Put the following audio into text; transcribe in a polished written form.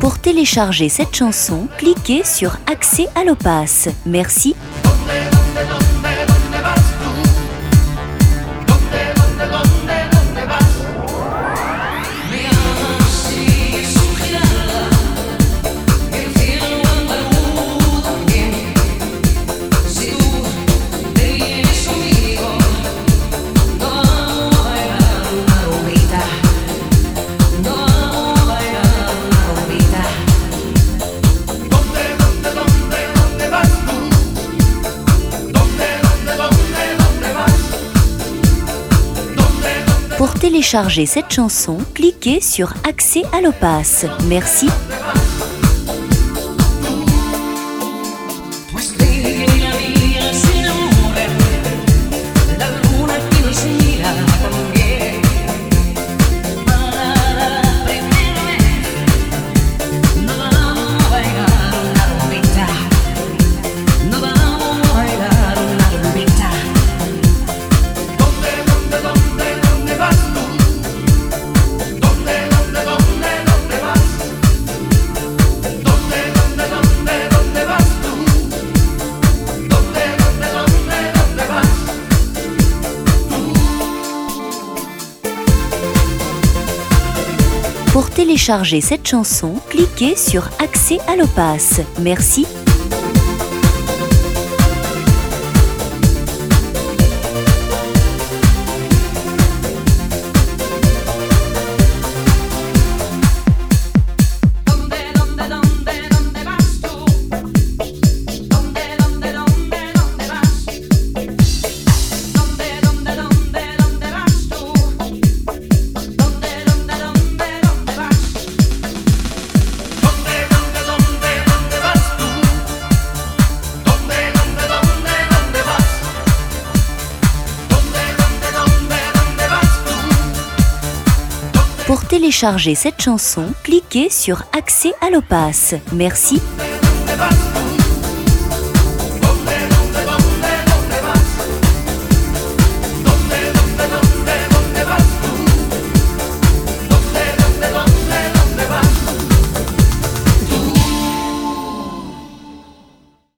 Pour télécharger cette chanson, cliquez sur Accès Allopass. Merci. Pour télécharger cette chanson, cliquez sur Accès Allopass. Merci. Pour télécharger cette chanson, cliquez sur Accès Allopass. Merci. Pour télécharger cette chanson, cliquez sur Accès Allopass. Merci.